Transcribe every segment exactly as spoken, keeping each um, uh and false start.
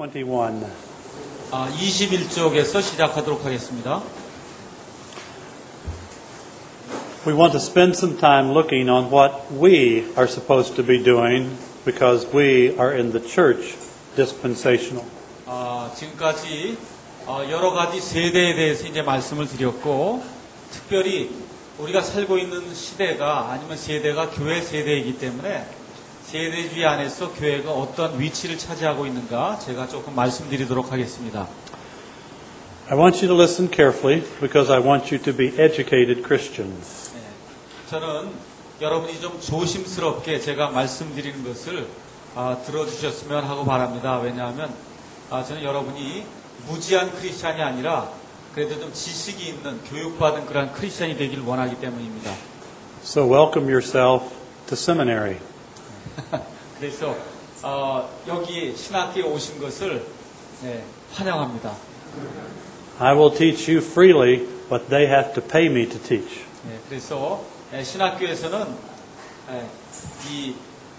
twenty-one. 아, 이십일 쪽에서 시작하도록 하겠습니다. We want to spend some time looking on what we are supposed to be doing because we are in the church dispensational. 아, 지금까지 어, 여러 가지 세대에 대해서 이제 말씀을 드렸고, 특별히 우리가 살고 있는 시대가 아니면 세대가 교회 세대이기 때문에 세대주의 안에서 교회가 어떤 위치를 차지하고 있는가 제가 조금 말씀드리도록 하겠습니다. I want you to listen carefully because I want you to be educated Christians. 네, 저는 여러분이 좀 조심스럽게 제가 말씀드리는 것을 아, 들어주셨으면 하고 바랍니다. 왜냐하면 아, 저는 여러분이 무지한 크리스찬이 아니라 그래도 좀 지식이 있는 교육받은 그런 크리스찬이 되길 원하기 때문입니다. So welcome yourself to seminary. 그래서 어, 여기 신학교에 오신 것을 네, 환영합니다. I will teach you freely, but they have to pay me to teach. 네, 그래서 네, 신학교에서는 네, 이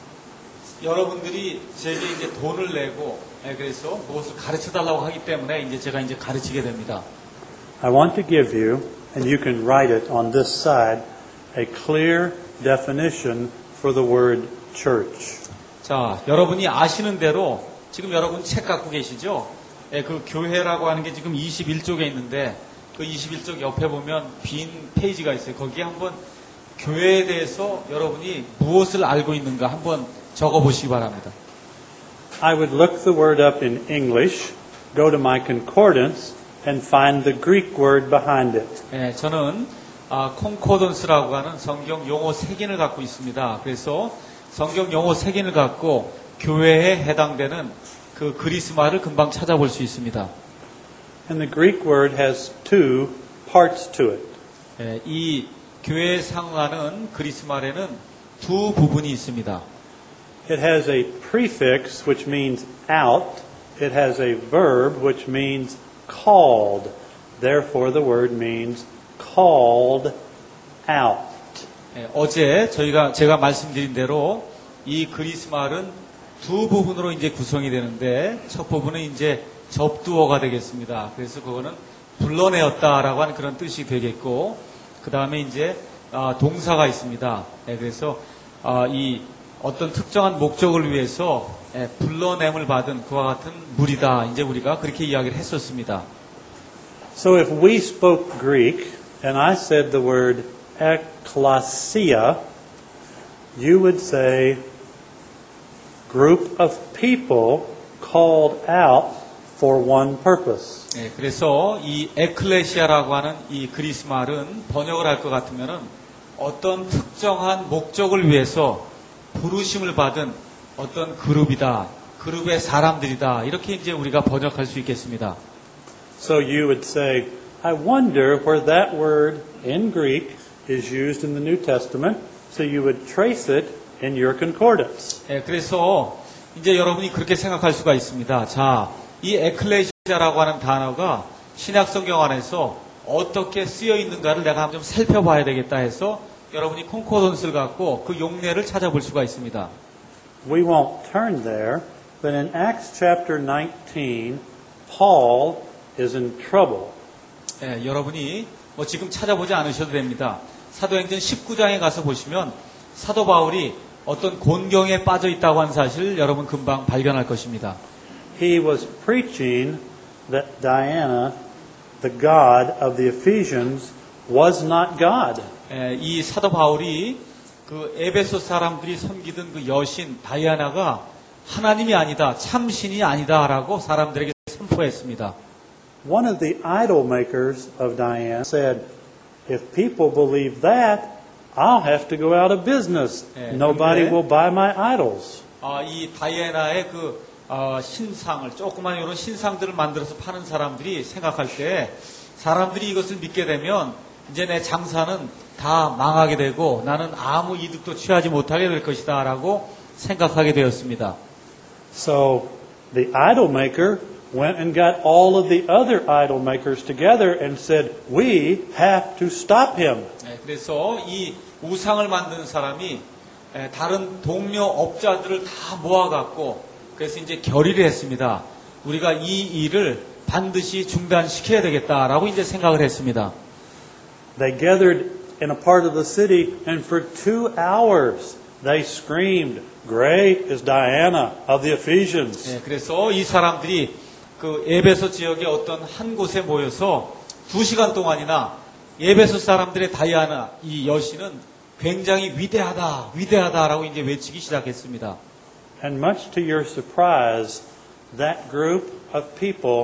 여러분들이 제게 이제 돈을 내고 네, 그래서 무엇을 가르쳐 달라고 하기 때문에 이제 제가 이제 가르치게 됩니다. I want to give you, and you can write it on this side, a clear definition for the word church. 자, 여러분이 아시는 대로 지금 여러분 책 갖고 계시죠? 예, 그 교회라고 하는 게 지금 이십일 쪽에 있는데 그 이십일 쪽 옆에 보면 빈 페이지가 있어요. 거기에 한번 교회에 대해서 여러분이 무엇을 알고 있는가 한번 적어 보시기 바랍니다. I would look the word up in English, go to my concordance, and find the Greek word behind it. 예, 저는 아, 콩코던스라고 하는 성경 용어 색인을 갖고 있습니다. 그래서 성경 용어 색인을 갖고 교회에 해당되는 그 그리스말을 금방 찾아볼 수 있습니다. And the Greek word has two parts to it. 예, 이 교회에 상응하는 그리스말에는 두 부분이 있습니다. It has a prefix which means out. It has a verb which means called. Therefore the word means called out. 예, 어제 저희가 제가 말씀드린 대로 이 그리스말은 두 부분으로 이제 구성이 되는데 첫 부분은 이제 접두어가 되겠습니다. 그래서 그거는 불러내었다라고 하는 그런 뜻이 되겠고 그 다음에 이제 아, 동사가 있습니다. 예, 그래서 아, 이 어떤 특정한 목적을 위해서 예, 불러냄을 받은 그와 같은 무리다. 이제 우리가 그렇게 이야기를 했었습니다. So if we spoke Greek and I said the word ekklesia, you would say group of people called out for one purpose. 예, 그래서 이 에클레시아라고 하는 이 그리스말은 번역을 할 것 같으면은 어떤 특정한 목적을 위해서 부르심을 받은 어떤 그룹이다, 그룹의 사람들이다 이렇게 이제 우리가 번역할 수 있겠습니다. So you would say, I wonder where that word in Greek is used in the New Testament. So you would trace it in your concordance. 예, 그래서 이제 여러분이 그렇게 생각할 수가 있습니다. 자, 이 에클레시아라고 하는 단어가 신약 성경 안에서 어떻게 쓰여 있는가를 내가 한번 좀 살펴봐야 되겠다 해서 여러분이 콩코던스를 갖고 그 용례를 찾아볼 수가 있습니다. We won't turn there, but in Acts chapter nineteen, Paul is in trouble. 예, 여러분이 뭐 지금 찾아보지 않으셔도 됩니다. 사도행전 십구 장에 가서 보시면 사도 바울이 어떤 곤경에 빠져 있다고 하는 사실을 여러분 금방 발견할 것입니다. He was preaching that Diana, the god of the Ephesians, was not God. 예, 이 사도 바울이 그 에베소 사람들이 섬기던 그 여신 다이아나가 하나님이 아니다, 참신이 아니다라고 사람들에게 선포했습니다. One of the idol makers of Diana said, if people believe that, I'll have to go out of business. 예, Nobody 근데, will buy my idols. 아, 이 다이애나의 그 어, 신상을 조그만 이런 신상들을 만들어서 파는 사람들이 생각할 때 사람들이 이것을 믿게 되면 이제 내 장사는 다 망하게 되고 나는 아무 이득도 취하지 못하게 될 것이다라고 생각하게 되었습니다. So the idol maker went and got all of the other idol makers together and said, we have to stop him. 네, 그래서 이 우상을 만드는 사람이 다른 동료 업자들을 다 모아갖고 그래서 이제 결의를 했습니다. 우리가 이 일을 반드시 중단시켜야 되겠다라고 이제 생각을 했습니다. They gathered in a part of the city, and for two hours they screamed, "Great is Diana of the Ephesians." 예, 그래서 이 사람들이 그 에베소 지역의 어떤 한 곳에 모여서 두 시간 동안이나 에베소 사람들의 다이아나 이 여신은 굉장히 위대하다, 위대하다라고 이제 외치기 시작했습니다. And much to your surprise, that group of people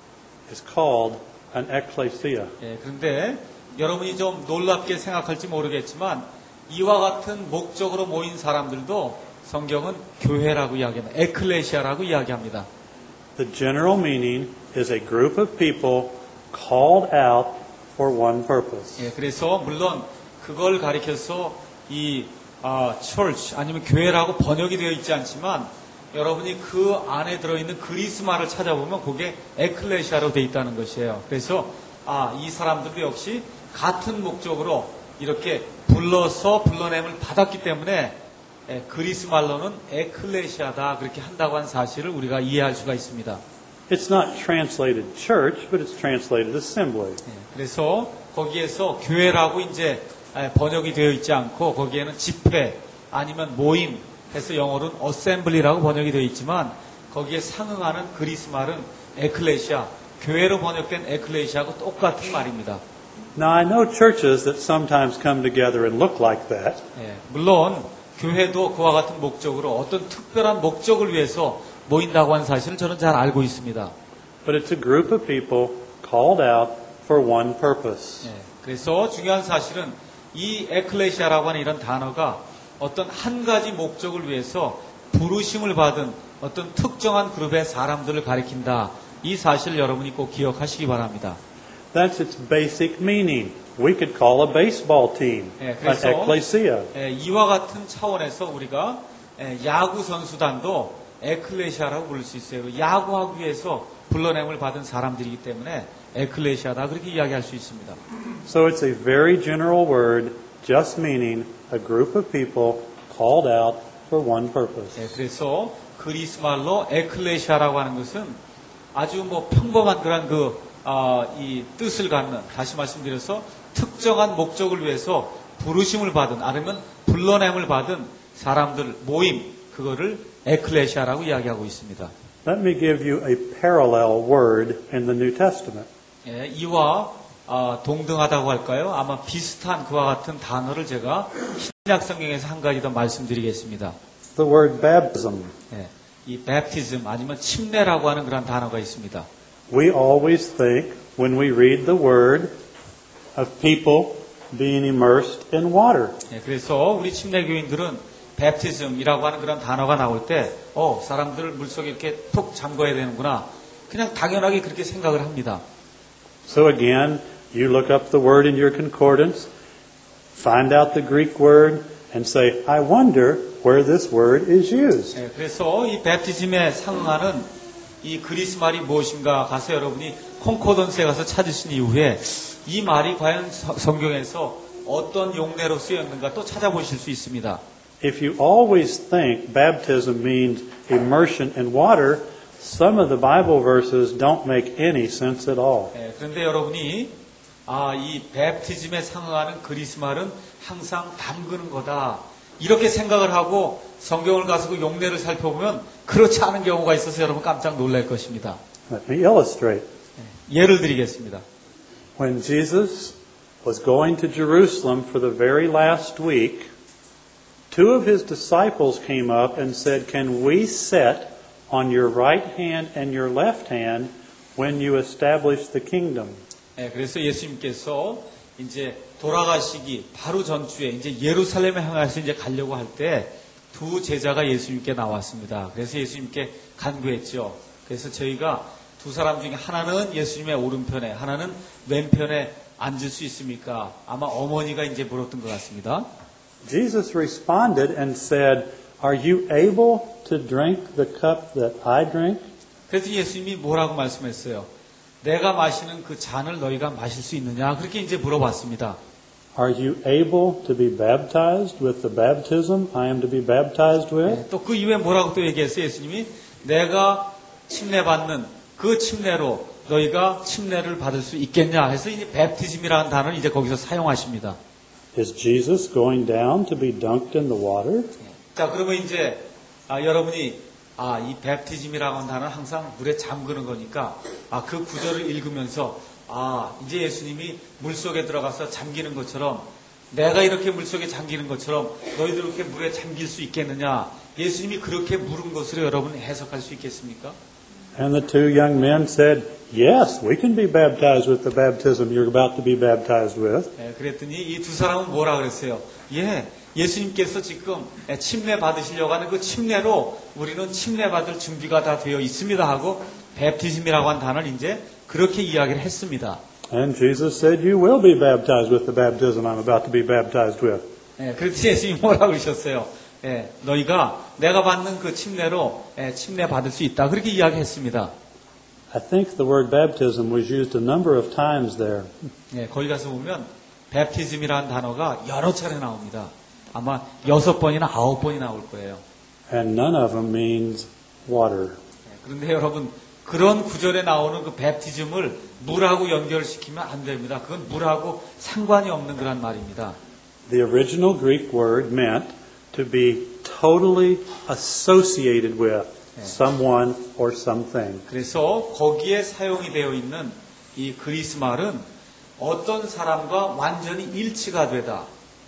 is called an ecclesia. 예, 그런데 여러분이 좀 놀랍게 생각할지 모르겠지만 이와 같은 목적으로 모인 사람들도 성경은 교회라고 이야기합니다. 에클레시아라고 이야기합니다. The general meaning is a group of people called out for one purpose. 예, 그래서 물론 그걸 가리켜서 이 아, church 아니면 교회라고 번역이 되어 있지 않지만 여러분이 그 안에 들어있는 그리스마를 찾아보면 그게 에클레시아로 되어 있다는 것이에요. 그래서 아, 이 사람들도 역시 같은 목적으로 이렇게 불러서 불러냄을 받았기 때문에 예, 그리스 말로는 에클레시아다 그렇게 한다고 한 사실을 우리가 이해할 수가 있습니다. It's not translated church, but it's translated assembly. 예, 그래서 거기에서 교회라고 이제 번역이 되어 있지 않고 거기에는 집회 아니면 모임 해서 영어로는 assembly라고 번역이 되어 있지만 거기에 상응하는 그리스 말은 에클레시아, 교회로 번역된 에클레시아하고 똑같은 말입니다. Now, I know churches that sometimes come together and look like that. 예, 물론 교회도 그와 같은 목적으로 어떤 특별한 목적을 위해서 모인다고 하는 사실을 저는 잘 알고 있습니다. But it's a group of people called out for one purpose. 예, 그래서 중요한 사실은 이 에클레시아라고 하는 이런 단어가 어떤 한 가지 목적을 위해서 부르심을 받은 어떤 특정한 그룹의 사람들을 가리킨다. 이 사실을 여러분이 꼭 기억하시기 바랍니다. That's its basic meaning. We could call a baseball team 예, an 그래서 ecclesia. 예, 이와 같은 차원에서 우리가 예, 야구 선수단도 에클레시아라고 부를 수 있어요. 야구하기 위해서 불러냄을 받은 사람들이기 때문에 에클레시아다 그렇게 이야기할 수 있습니다. So it's a very general word, just meaning a group of people called out for one purpose. 예, 그래서 그리스 말로 에클레시아라고 하는 것은 아주 뭐 평범한 그런 그, 어, 이 뜻을 갖는, 다시 말씀드려서 특정한 목적을 위해서 부르심을 받은, 아니면 불러냄을 받은 사람들, 모임, 그거를 에클레시아라고 이야기하고 있습니다. Let me give you a parallel word in the New Testament. 예, 이와 어, 동등하다고 할까요? 아마 비슷한 그와 같은 단어를 제가 신약 성경에서 한 가지 더 말씀드리겠습니다. The word baptism. 예, 이 baptism 아니면 침례라고 하는 그런 단어가 있습니다. We always think when we read the word of people being immersed in water. 예, 그래서 우리 침례교인들은 baptism이라고 하는 그런 단어가 나올 때, 어, 사람들 물속에 이렇게 톡 잠궈야 되는구나. 그냥 당연하게 그렇게 생각을 합니다. So again, you look up the word in your concordance, find out the Greek word, and say, I wonder where this word is used. 예, 그래서 이 baptism에 상응하는 이 그리스 말이 무엇인가 가서 여러분이 콩코던스에 가서 찾으신 이후에 이 말이 과연 서, 성경에서 어떤 용례로 쓰였는가 또 찾아보실 수 있습니다. If you always think baptism means immersion in water, some of the Bible verses don't make any sense at all. 예, 그런데 여러분이 아, 이 baptism에 상응하는 그리스 말은 항상 담그는 거다. 이렇게 생각을 하고 성경을 가서 그 용례를 살펴보면 그렇지 않은 경우가 있어서 여러분 깜짝 놀랄 것입니다. Let me illustrate. 예를 드리겠습니다. When Jesus was going to Jerusalem for the very last week, two of his disciples came up and said, Can we sit on your right hand and your left hand when you establish the kingdom? 예, 그래서 예수님께서 이제 돌아가시기 바로 전주에 이제 예루살렘에 향해서 이제 가려고 할 때 두 제자가 예수님께 나왔습니다. 그래서 예수님께 간구했죠. 그래서 저희가 두 사람 중에 하나는 예수님의 오른편에, 하나는 왼편에 앉을 수 있습니까? 아마 어머니가 이제 물었던 것 같습니다. Jesus responded and said, Are you able to drink the cup that I drink? 그래서 예수님이 뭐라고 말씀했어요? 내가 마시는 그 잔을 너희가 마실 수 있느냐? 그렇게 이제 물어봤습니다. Are you able to be baptized with the baptism I am to be baptized with? 또 그 이후에 뭐라고 또 얘기했어요? 예수님이 내가 침례받는 그 침례로 너희가 침례를 받을 수 있겠냐 해서 이제 베프티즘이라는 단어를 이제 거기서 사용하십니다. Is Jesus going down to be dunked in the water? 자, 그러면 이제 아, 여러분이 아, 이 베프티즘이라고 하는 단어는 항상 물에 잠그는 거니까 아, 그 구절을 읽으면서 아, 이제 예수님이 물속에 들어가서 잠기는 것처럼 내가 이렇게 물속에 잠기는 것처럼 너희들 이렇게 물에 잠길 수 있겠느냐? 예수님이 그렇게 물은 것으로 여러분 해석할 수 있겠습니까? And the two young men said, yes, we can be baptized with the baptism you're about to be baptized with. 예, 그랬더니 이 두 사람은 뭐라 그랬어요? 예, 예수님께서 지금 침례 받으시려고 하는 그 침례로 우리는 침례 받을 준비가 다 되어 있습니다 하고 베프티즘이라고 한 단어를 이제 그렇게 이야기를 했습니다. And Jesus said, you will be baptized with the baptism I'm about to be baptized with. 예, 그랬더니 예수님이 뭐라 그러셨어요? 예, 너희가 내가 받는 그 침례로 예, 침례 받을 수 있다. 그렇게 이야기했습니다. I think the word baptism was used a number of times there. 예, 거기 가서 보면 베프티즘이라는 단어가 여러 차례 나옵니다. 아마 여섯 번이나 아홉 번이 나올 거예요. And none of them means water. 예, 그런데 여러분 그런 구절에 나오는 그 베프티즘을 물하고 연결시키면 안 됩니다. 그건 물하고 상관이 없는 그런 말입니다. The original Greek word meant to be totally associated with someone or something. 그래서 거기에 사용이 되어 있는 이 그리스 말은 어떤 사람과 완전히 일치가 되다,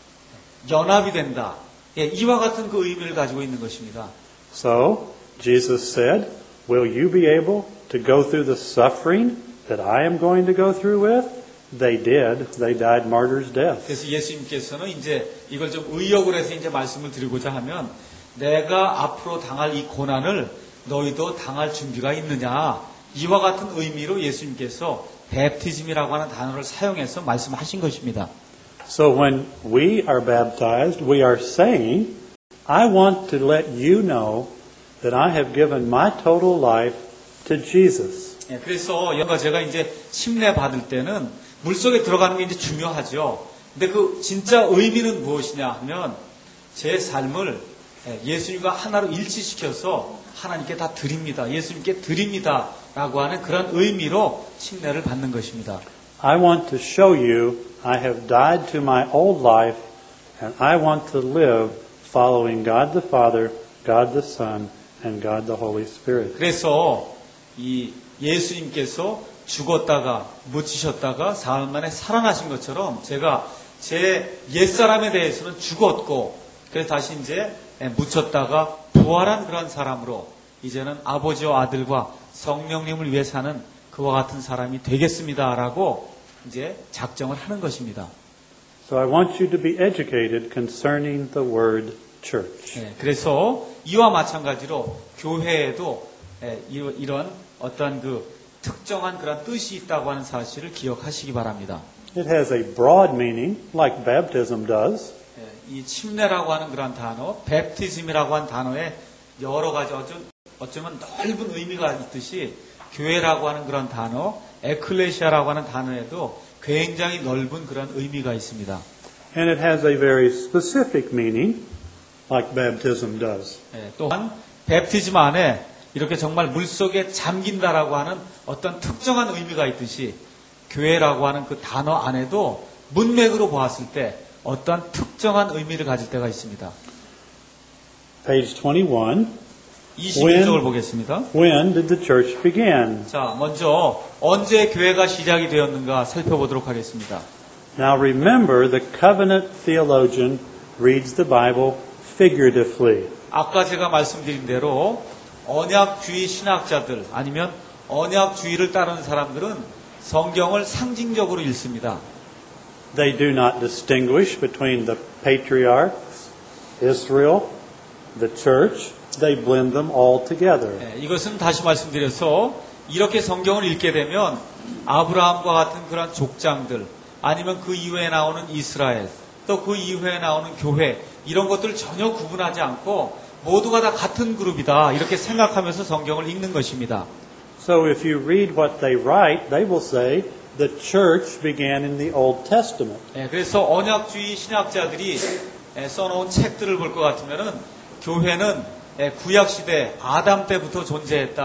연합이 된다. 예, 이와 같은 그 의미를 가지고 있는 것입니다. So, Jesus said, will you be able to go through the suffering that I am going to go through with? They did. They died martyr's death. 그래서 예수님께서는 이제 이걸 좀 의역을 해서 이제 말씀을 드리고자 하면 내가 앞으로 당할 이 고난을 너희도 당할 준비가 있느냐? 이와 같은 의미로 예수님께서 베프티즘이라고 하는 단어를 사용해서 말씀하신 것입니다. So when we are baptized, we are saying, I want to let you know that I have given my total life to Jesus. 예, 그래서 여러분과 제가 이제 침례 받을 때는 물속에 들어가는 게 이제 중요하죠. 근데 그 진짜 의미는 무엇이냐 하면 제 삶을 예수님과 하나로 일치시켜서 하나님께 다 드립니다. 예수님께 드립니다. 라고 하는 그런 의미로 침례를 받는 것입니다. I want to show you I have died to my old life and I want to live following God the Father, God the Son, and God the Holy Spirit. 그래서 이 예수님께서 죽었다가 묻히셨다가 사흘 만에 살아나신 것처럼 제가 제 옛사람에 대해서는 죽었고 그래서 다시 이제 묻혔다가 부활한 그런 사람으로 이제는 아버지와 아들과 성령님을 위해 사는 그와 같은 사람이 되겠습니다라고 이제 작정을 하는 것입니다. So I want you to be educated concerning the word church. 네, 그래서 이와 마찬가지로 교회에도 이런 어떤 그 특정한 그런 뜻이 있다고 하는 사실을 기억하시기 바랍니다. It has a broad meaning, like baptism does. 이 침례라고 하는 그런 단어, 베프티즘이라고 하는 단어에 여러 가지 어쩌면, 어쩌면 넓은 의미가 있듯이 교회라고 하는 그런 단어, 에클레시아라고 하는 단어에도 굉장히 넓은 그런 의미가 있습니다. And it has a very specific meaning, like baptism does. 예, 또한 베프티즘 안에 이렇게 정말 물속에 잠긴다라고 하는 어떤 특정한 의미가 있듯이 교회라고 하는 그 단어 안에도 문맥으로 보았을 때 어떤 특정한 의미를 가질 때가 있습니다. Page twenty-one. 이십일 쪽을 보겠습니다. When did the church begin? 자, 먼저 언제 교회가 시작이 되었는가 살펴보도록 하겠습니다. Now remember, the covenant theologian reads the Bible figuratively. 아까 제가 말씀드린 대로 언약주의 신학자들 아니면 언약주의를 따르는 사람들은 성경을 상징적으로 읽습니다. They do not distinguish between the patriarchs, Israel, the church. They blend them all together. 네, 이것은 다시 말씀드려서 이렇게 성경을 읽게 되면 아브라함과 같은 그런 족장들 아니면 그 이후에 나오는 이스라엘 또 그 이후에 나오는 교회 이런 것들을 전혀 구분하지 않고 모두가 다 같은 그룹이다 이렇게 생각하면서 성경을 읽는 것입니다. So if you read what they write, they will say the church began in the Old Testament. 네, 그래서 언약주의 신학자들이 써놓은 책들을 볼 것 같으면은 교회는 구약 시대 아담 때부터 존재했다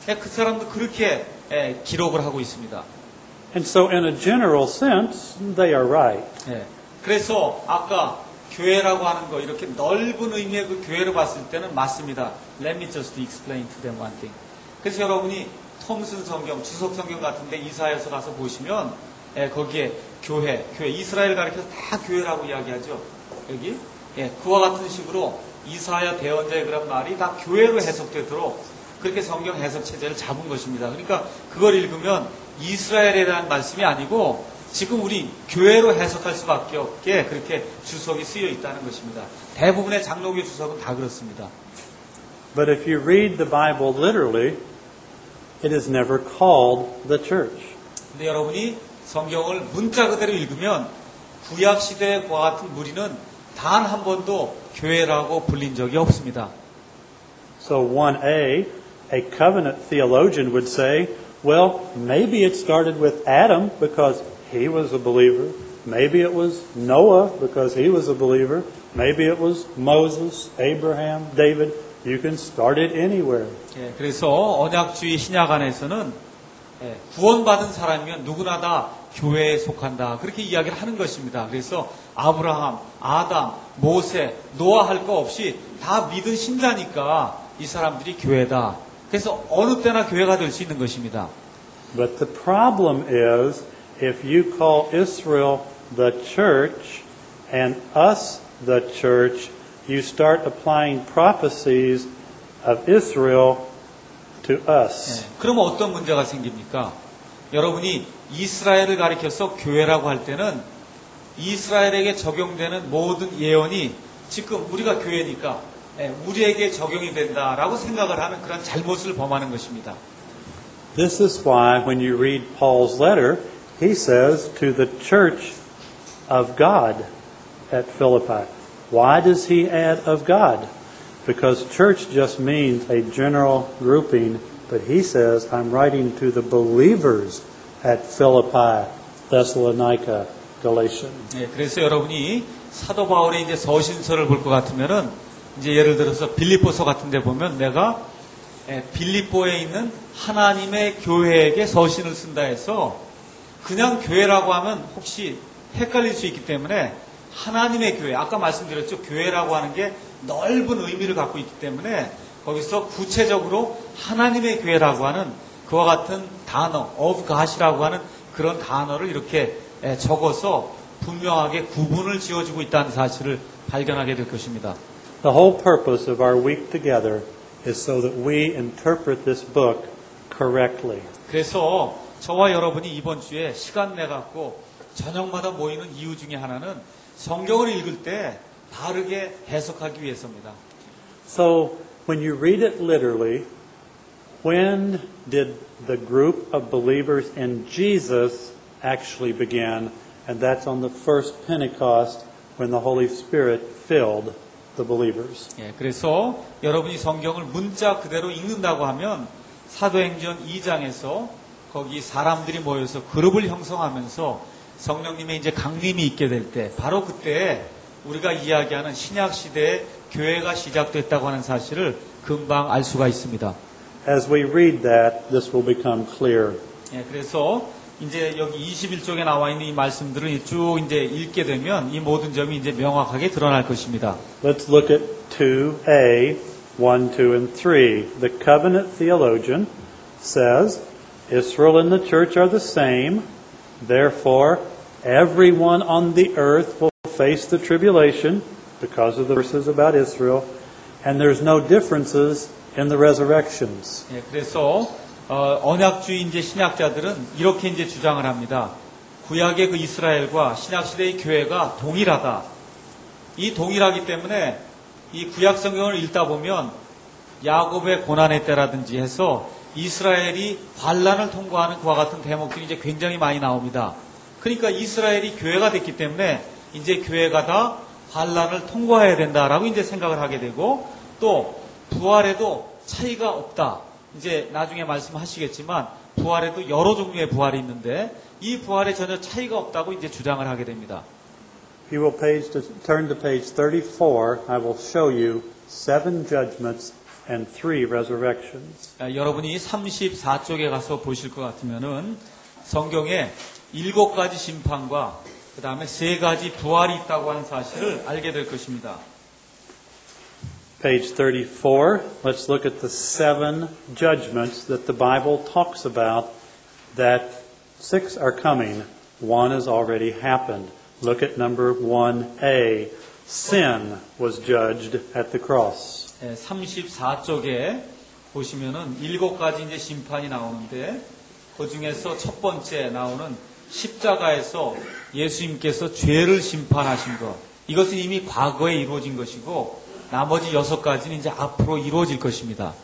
예, 그 사람도 그렇게 예, 기록을 하고 있습니다. And so in a general sense, they are right. 예, 그래서 아까 교회라고 하는 거 이렇게 넓은 의미의 그 교회를 봤을 때는 맞습니다. Let me just explain to them one thing. 그래서 여러분이 톰슨 성경, 주석 성경 같은데 이사야서 가서 보시면 예, 거기에 교회, 교회 이스라엘 가리켜서 다 교회라고 이야기하죠. 여기 예, 그와 같은 식으로 이사야 대언자의 그런 말이 다 교회로 해석되도록 그렇게 성경 해석 체제를 잡은 것입니다. 그러니까 그걸 읽으면 이스라엘에 대한 말씀이 아니고 지금 우리 교회로 해석할 수밖에 없게 그렇게 주석이 쓰여 있다는 것입니다. 대부분의 장로교 주석은 다 그렇습니다. But if you read the Bible literally, it is never called the church. 근데 여러분이 성경을 문자 그대로 읽으면 구약 시대의 그와 같은 무리는 단 한 번도 교회라고 불린 적이 없습니다. So one A, a covenant theologian would say, well, maybe it started with Adam because he was a believer. Maybe it was Noah because he was a believer. Maybe it was Moses, Abraham, David. You can start it anywhere. 예, 그래서 언약주의 신약 안에서는 예, 구원받은 사람이면 누구나 다 교회에 속한다. 그렇게 이야기를 하는 것입니다. 그래서 아브라함, 아담, 모세, 노아 할 거 없이 다 믿은 신자니까 이 사람들이 교회다. 그래서 어느 때나 교회가 될 수 있는 것입니다. But the problem is, if you call Israel the church and us the church, you start applying prophecies of Israel to us. 네, 그러면 어떤 문제가 생깁니까? 여러분이 이스라엘을 가리켜서 교회라고 할 때는 이스라엘에게 적용되는 모든 예언이 지금 우리가 교회니까 네, 우리에게 적용이 된다라고 생각을 하는 그런 잘못을 범하는 것입니다. This is why when you read Paul's letter, he says to the church of God at Philippi. Why does he add of God? Because church just means a general grouping, but he says, I'm writing to the believers at Philippi, Thessalonica, Galatia. 네, 그래서 여러분이 사도 바울의 이제 서신서를 볼 것 같으면은 이제 예를 들어서 빌립보서 같은 데 보면 내가 빌립보에 있는 하나님의 교회에게 서신을 쓴다 해서 그냥 교회라고 하면 혹시 헷갈릴 수 있기 때문에 하나님의 교회, 아까 말씀드렸죠. 교회라고 하는 게 넓은 의미를 갖고 있기 때문에 거기서 구체적으로 하나님의 교회라고 하는 그와 같은 단어, of God이라고 하는 그런 단어를 이렇게 적어서 분명하게 구분을 지어주고 있다는 사실을 발견하게 될 것입니다. The whole purpose of our week together is so that we interpret this book correctly. 그래서 저와 여러분이 이번 주에 시간 내갖고 저녁마다 모이는 이유 중에 하나는 성경을 읽을 때 바르게 해석하기 위해서입니다. So, when you read it literally, when did the group of believers in Jesus actually begin? And that's on the first Pentecost when the Holy Spirit filled the believers. 예, 그래서 여러분이 성경을 문자 그대로 읽는다고 하면 사도행전 이 장에서 거기 사람들이 모여서 그룹을 형성하면서 성령님의 이제 강림이 있게 될 때 바로 그때 우리가 이야기하는 신약 시대의 교회가 시작됐다고 하는 사실을 금방 알 수가 있습니다. As we read that, this will become clear. 예, 그래서 이제 여기 이십일 쪽에 나와 있는 이 말씀들을 쭉 이제 읽게 되면 이 모든 점이 이제 명확하게 드러날 것입니다. Let's look at two A, one, two, and three. The covenant theologian says, Israel and the church are the same. Therefore, everyone on the earth will face the tribulation because of the verses about Israel, and there's no differences in the resurrections. 예, 그래서 어, 언약주의 이제 신학자들은 이렇게 이제 주장을 합니다. 구약의 그 이스라엘과 신약 시대의 교회가 동일하다. 이 동일하기 때문에 이 구약 성경을 읽다 보면 야곱의 고난의 때라든지 해서 이스라엘이 환란을 통과하는 그와 같은 대목들이 이제 굉장히 많이 나옵니다. 그러니까 이스라엘이 교회가 됐기 때문에 이제 교회가 다 환란을 통과해야 된다라고 이제 생각을 하게 되고 또 부활에도 차이가 없다. 이제 나중에 말씀하시겠지만 부활에도 여러 종류의 부활이 있는데 이 부활에 전혀 차이가 없다고 이제 주장을 하게 됩니다. If you will page to, turn to page thirty-four, I will show you seven judgments and three resurrections. 아, 여러분이 삼십사 쪽에 가서 보실 것 같으면은 성경에 일곱 가지 심판과 그 다음에 세 가지 부활이 있다고 하는 사실을 알게 될 것입니다. Page thirty-four, let's look at the seven judgments that the Bible talks about, that six are coming. One has already happened. Look at number one A. Sin was judged at the cross. 삼십사 쪽에 보시면은 일곱 가지 이제 심판이 나오는데 그 중에서 첫 번째 나오는 십자가에서 예수님께서 죄를 심판하신 것. 이것은 이미 과거에 이루어진 것이고 나머지 여섯 가지는 이제 앞으로 이루어질 것입니다.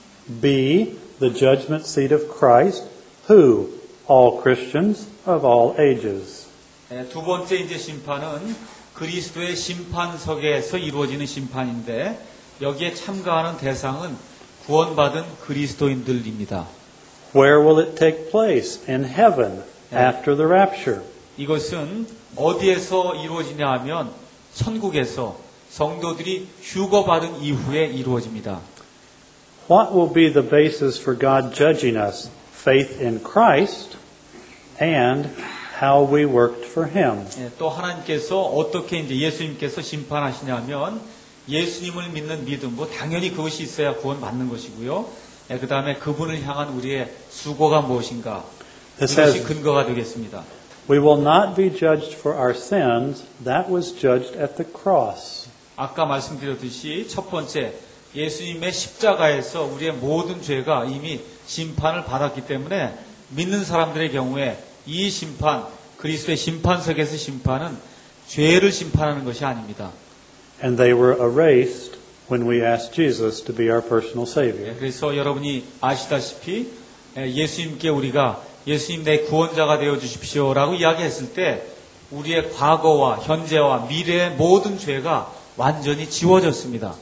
B. The judgment seat of Christ, who all Christians of all ages. 두 번째 이제 심판은 그리스도의 심판석에서 이루어지는 심판인데 여기에 참가하는 대상은 구원받은 그리스도인들입니다. Where will it take place? In heaven, after the rapture. 이것은 어디에서 이루어지냐 하면 천국에서 성도들이 휴거받은 이후에 이루어집니다. What will be the basis for God judging us? Faith in Christ and how we worked for Him. 또 하나님께서 어떻게 이제 예수님께서 심판하시냐면 예수님을 믿는 믿음, 뭐 당연히 그것이 있어야 구원받는 것이고요. 그 다음에 그분을 향한 우리의 수고가 무엇인가? 이것이 근거가 되겠습니다. We will not be judged for our sins. That was judged at the cross. 아까 말씀드렸듯이 첫 번째 예수님의 십자가에서 우리의 모든 죄가 이미 심판을 받았기 때문에 믿는 사람들의 경우에 이 심판, 그리스도의 심판석에서 심판은 죄를 심판하는 것이 아닙니다. And they were erased when we asked Jesus to be our personal Savior. 그래서 여러분이 아시다시피 예수님께 우리가 예수님 내 구원자가 되어 주십시오라고 이야기했을 때 우리의 과거와 현재와 미래의 모든 죄가 완전히 지워졌습니다.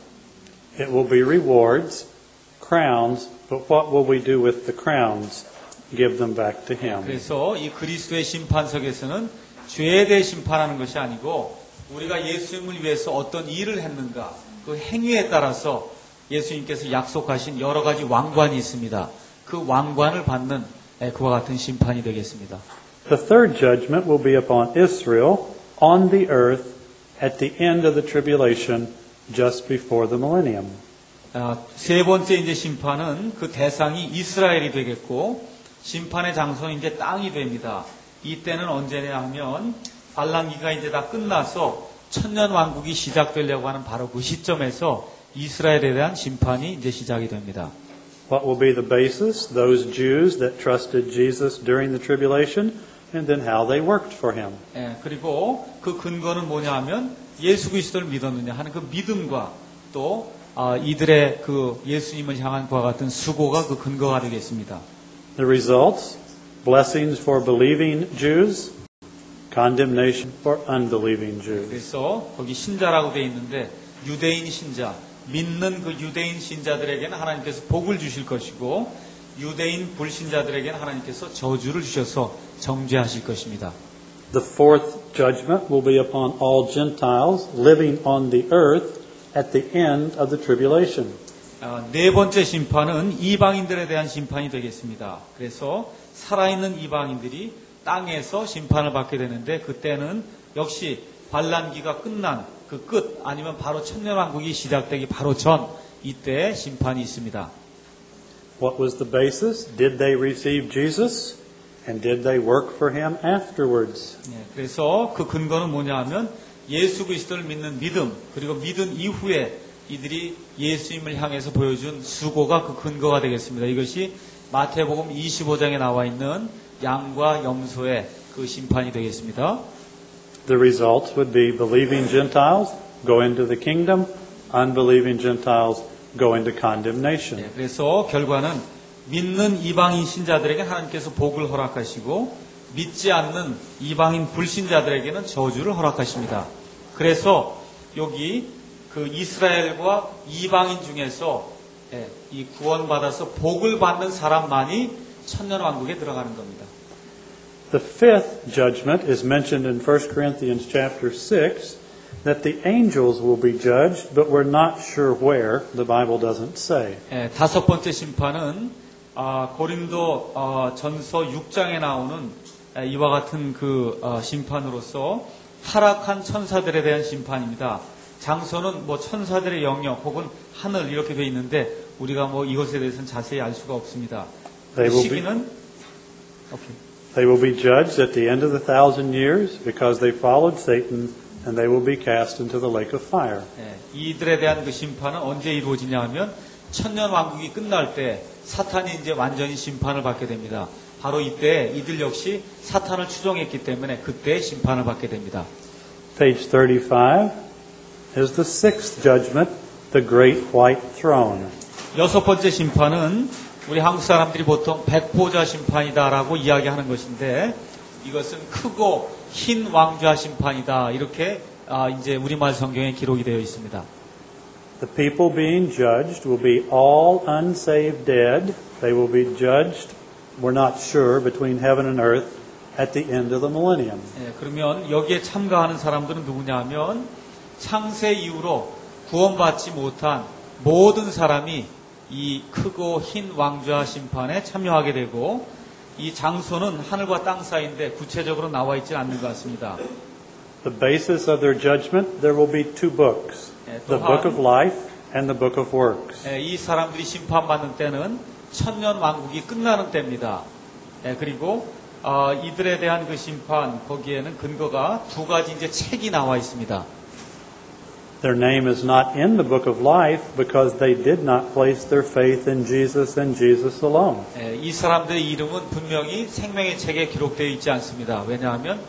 It will be rewards, crowns, but what will we do with the crowns? Give them back to Him. 그래서 이 그리스도의 심판석에서는 죄에 대해 심판하는 것이 아니고 우리가 예수님을 위해서 어떤 일을 했는가 그 행위에 따라서 예수님께서 약속하신 여러 가지 왕관이 있습니다. 그 왕관을 받는 그와 같은 심판이 되겠습니다. The third judgment will be upon Israel on the earth at the end of the tribulation, just before the millennium. 아, 세 번째 이제 심판은 그 대상이 이스라엘이 되겠고 심판의 장소는 이제 땅이 됩니다. 이때는 언제냐 하면 반란기가 이제 다 끝나서 천년 왕국이 시작되려고 하는 바로 그 시점에서 이스라엘에 대한 심판이 이제 시작이 됩니다. What will be the basis? Those Jews that trusted Jesus during the tribulation, and then how they worked for Him. 예, 그리고 그 근거는 뭐냐 하면 예수 그리스도를 믿었느냐 하는 그 믿음과 또 아, 이들의 그 예수님을 향한 그와 같은 수고가 그 근거가 되겠습니다. The results, blessings for believing Jews, condemnation for unbelieving Jews. 그래서 거기 신자라고 되어 있는데 유대인 신자, 믿는 그 유대인 신자들에게는 하나님께서 복을 주실 것이고 유대인 불신자들에게는 하나님께서 저주를 주셔서 정죄하실 것입니다. The fourth judgment will be upon all Gentiles living on the earth at the end of the tribulation. 아, 네 번째 심판은 이방인들에 대한 심판이 되겠습니다. 그래서 살아있는 이방인들이 땅에서 심판을 받게 되는데 그때는 역시 반란기가 끝난 그 끝 아니면 바로 천년왕국이 시작되기 바로 전 이때 심판이 있습니다. What was the basis? Did they receive Jesus? And did they work for Him afterwards? 네, 그래서 그 근거는 뭐냐 하면 예수 그리스도를 믿는 믿음 그리고 믿은 이후에 이들이 예수님을 향해서 보여준 수고가 그 근거가 되겠습니다. 이것이 마태복음 이십오 장에 나와 있는 양과 염소의 그 심판이 되겠습니다. The result would be believing Gentiles go into the kingdom, unbelieving Gentiles go into condemnation. 네, 그래서 결과는 믿는 이방인 신자들에게 하나님께서 복을 허락하시고 믿지 않는 이방인 불신자들에게는 저주를 허락하십니다. 그래서 여기 그 이스라엘과 이방인 중에서 이 구원받아서 복을 받는 사람만이 천년왕국에 들어가는 겁니다. The fifth judgment is mentioned in First Corinthians chapter six, that the angels will be judged, but we're not sure where. The Bible doesn't say. 예, 다섯 번째 심판은 아, 고린도 어, 전서 육 장에 나오는 에, 이와 같은 그 어, 심판으로서 타락한 천사들에 대한 심판입니다. 장소는 뭐 천사들의 영역 혹은 하늘 이렇게 돼 있는데 우리가 뭐 이것에 대해서는 자세히 알 수가 없습니다. They will be, 시기는 오케이. they will be judged at the end of the thousand years because they followed Satan, and they will be cast into the lake of fire. 예, 이들에 대한 그 심판은 언제 이루어지냐 하면 천년 왕국이 끝날 때 사탄이 이제 완전히 심판을 받게 됩니다. 바로 이때 이들 역시 사탄을 추종했기 때문에 그때 심판을 받게 됩니다. Page thirty-five is the sixth judgment, the great white throne. 여섯 번째 심판은 우리 한국 사람들이 보통 백보자 심판이다라고 이야기하는 것인데 이것은 크고 흰 왕좌 심판이다 이렇게 아, 이제 우리말 성경에 기록이 되어 있습니다. The people being judged will be all unsaved dead. They will be judged, we're not sure, between heaven and earth at the end of the millennium. 예, 그러면 여기에 참가하는 사람들은 누구냐 하면 창세 이후로 구원받지 못한 모든 사람이 이 크고 흰 왕좌 심판에 참여하게 되고 이 장소는 하늘과 땅 사이인데 구체적으로 나와 있지 않는 것 같습니다. The basis of their judgment, there will be two books, 예, the book of life and the book of works. 예, 이 사람들이 심판받는 때는 천년 왕국이 끝나는 때입니다. 예, 그리고 어, 이들에 대한 그 심판 거기에는 근거가 두 가지 이제 책이 나와 있습니다. Their name is not in the book of life because they did not place their faith in Jesus and Jesus alone. 예, 이 사람들의 이름은 분명히 생명의 책에 기록되어 있지 않습니다. 왜냐하면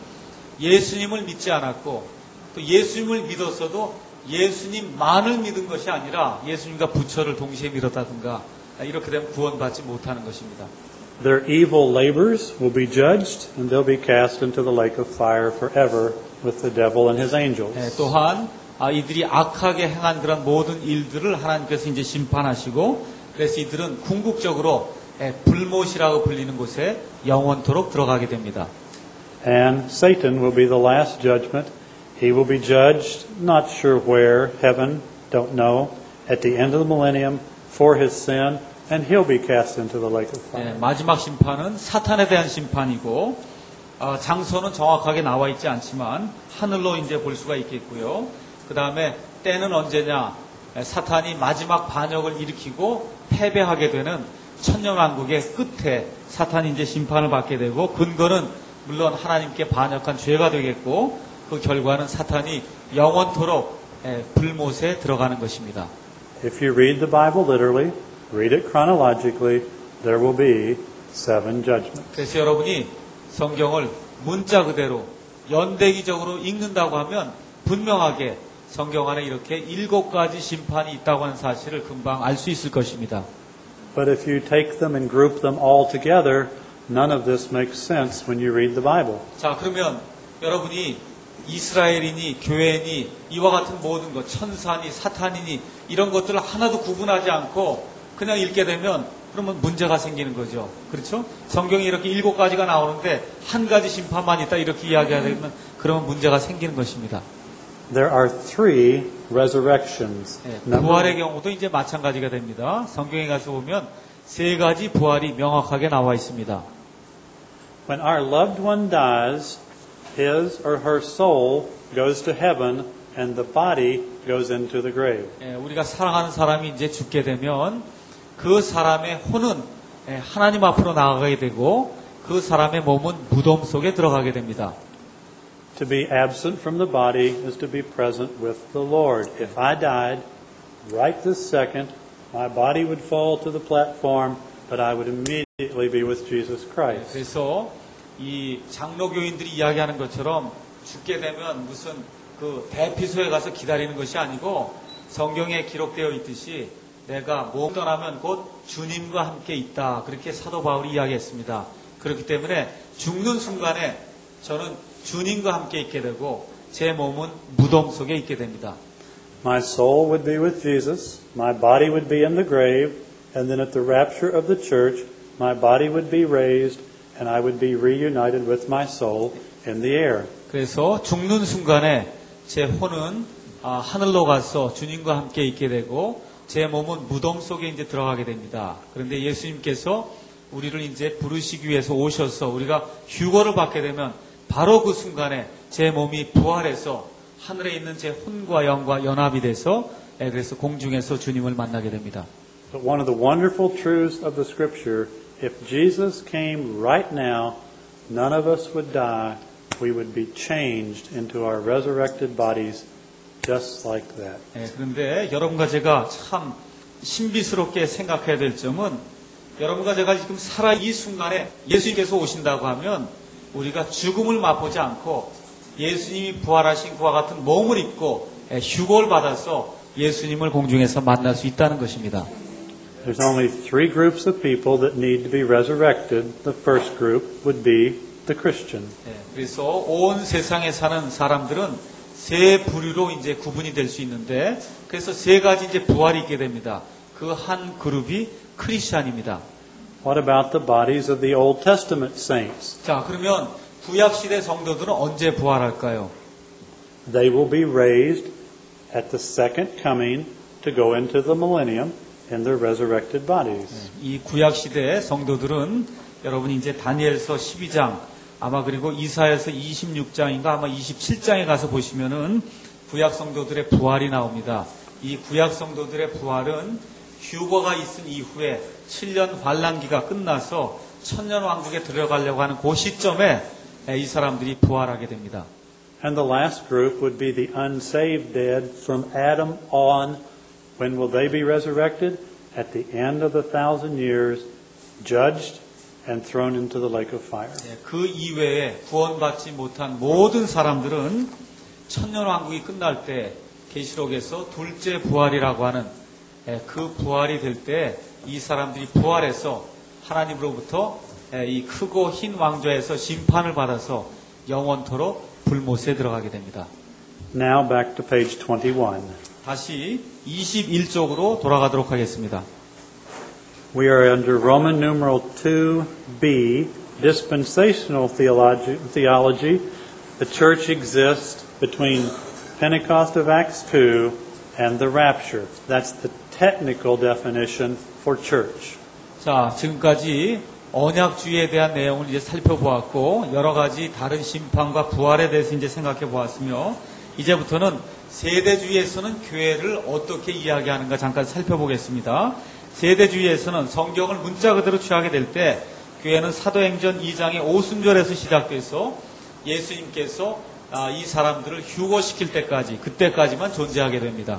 예수님을 믿지 않았고 또 예수님을 믿었어도 예수님만을 믿은 것이 아니라 예수님과 부처를 동시에 믿었다든가 이렇게 되면 구원받지 못하는 것입니다. Their evil labors will be judged and they'll be cast into the lake of fire forever with the devil and his angels. 예, 또한 아, 이들이 악하게 행한 그런 모든 일들을 하나님께서 이제 심판하시고 그래서 이들은 궁극적으로 예, 불못이라고 불리는 곳에 영원토록 들어가게 됩니다. And Satan will be the last judgment. He will be judged, not sure where, heaven, don't know, at the end of the millennium for his sin, and he'll be cast into the lake of fire. 예, 마지막 심판은 사탄에 대한 심판이고 어, 장소는 정확하게 나와 있지 않지만 하늘로 이제 볼 수가 있겠고요. 그 다음에 때는 언제냐? 예, 사탄이 마지막 반역을 일으키고 패배하게 되는 천년왕국의 끝에 사탄이 이제 심판을 받게 되고 근거는 물론 하나님께 반역한 죄가 되겠고 그 결과는 사탄이 영원토록 예, 불못에 들어가는 것입니다. If you read the Bible literally, read it chronologically, there will be seven judgments. 그래서 여러분이 성경을 문자 그대로 연대기적으로 읽는다고 하면 분명하게 성경 안에 이렇게 일곱 가지 심판이 있다고 하는 사실을 금방 알 수 있을 것입니다. But if you take them and group them all together, none of this makes sense when you read the Bible. 자, 그러면 여러분이 이스라엘이니 교회니 이와 같은 모든 것, 천사니 사탄이니 이런 것들을 하나도 구분하지 않고 그냥 읽게 되면 그러면 문제가 생기는 거죠. 그렇죠? 성경이 이렇게 일곱 가지가 나오는데 한 가지 심판만 있다 이렇게 이야기하면 그러면 문제가 생기는 것입니다. There are three resurrections. 예, Number- 부활의 경우도 이제 마찬가지가 됩니다. 성경에 가서 보면 세 가지 부활이 명확하게 나와 있습니다. When our loved one dies, his or her soul goes to heaven and the body goes into the grave. 예, 우리가 사랑하는 사람이 이제 죽게 되면 그 사람의 혼은 예, 하나님 앞으로 나아가게 되고 그 사람의 몸은 무덤 속에 들어가게 됩니다. To be absent from the body is to be present with the Lord. If I died right this second, my body would fall to the platform, but I would immediately be with Jesus 예, Christ. 그래서 이 장로교인들이 이야기하는 것처럼 죽게 되면 무슨 그 대피소에 가서 기다리는 것이 아니고 성경에 기록되어 있듯이 내가 몸 떠나면 곧 주님과 함께 있다. 그렇게 사도 바울이 이야기했습니다. 그렇기 때문에 죽는 순간에 저는 주님과 함께 있게 되고 제 몸은 무덤 속에 있게 됩니다. My soul would be with Jesus, my body would be in the grave, and then at the rapture of the church, my body would be raised, and I would be reunited with my soul in the air. 그래서 죽는 순간에 제 혼은 아, 하늘로 가서 주님과 함께 있게 되고 제 몸은 무덤 속에 이제 들어가게 됩니다. 그런데 예수님께서 우리를 이제 부르시기 위해서 오셔서 우리가 휴거를 받게 되면 바로 그 순간에 제 몸이 부활해서 하늘에 있는 제 혼과 영과 연합이 돼서 예, 그래서 공중에서 주님을 만나게 됩니다. But one of the wonderful truths of the Scripture, if Jesus came right now, none of us would die. We would be changed into our resurrected bodies just like that. 예, 그런데 여러분과 제가 참 신비스럽게 생각해야 될 점은 여러분과 제가 지금 살아 이 순간에 예수님께서 오신다고 하면 우리가 죽음을 맛보지 않고 예수님이 부활하신 그와 같은 몸을 입고 예, 휴거를 받아서 예수님을 공중에서 만날 수 있다는 것입니다. There's only three groups of people that need to be resurrected. The first group would be the Christian. 예, 그래서 온 세상에 사는 사람들은 세 부류로 이제 구분이 될 수 있는데 그래서 세 가지 이제 부활이 있게 됩니다. 그 한 그룹이 크리스찬입니다. What about the bodies of the Old Testament saints? 자, 그러면 구약 시대 성도들은 언제 부활할까요? They will be raised at the second coming to go into the millennium in their resurrected bodies. 이 구약 시대 성도들은 여러분이 이제 다니엘서 십이 장 아마 그리고 이사야서 이십육 장인가 아마 이십칠 장에 가서 보시면은 구약 성도들의 부활이 나옵니다. 이 구약 성도들의 부활은 휴거가 있은 이후에 칠 년 환란기가 끝나서 천년 왕국에 들어가려고 하는 그 시점에 이 사람들이 부활하게 됩니다. And the last group would be the unsaved dead from Adam on. When will they be resurrected? At the end of the thousand years, judged and thrown into the lake of fire. 그 이외에 구원받지 못한 모든 사람들은 천년 왕국이 끝날 때 계시록에서 둘째 부활이라고 하는 그 부활이 될 때 이 사람들이 부활해서 하나님으로부터 이 크고 흰 왕좌에서 심판을 받아서 영원토록 불못에 들어가게 됩니다. Now back to page twenty-one. 다시 이십일 쪽으로 돌아가도록 하겠습니다. We are under Roman numeral two B, dispensational theology. theology. The church exists between Pentecost of Acts two and the rapture. That's the technical definition for church. 자, 지금까지 언약주의에 대한 내용을 이제 살펴보았고 여러 가지 다른 심판과 부활에 대해서 이제 생각해 보았으며 이제부터는 세대주의에서는 교회를 어떻게 이야기하는가 잠깐 살펴보겠습니다. 세대주의에서는 성경을 문자 그대로 취하게 될 때 교회는 사도행전 이 장의 오순절에서 시작돼서 예수님께서 이 사람들을 휴거시킬 때까지 그때까지만 존재하게 됩니다.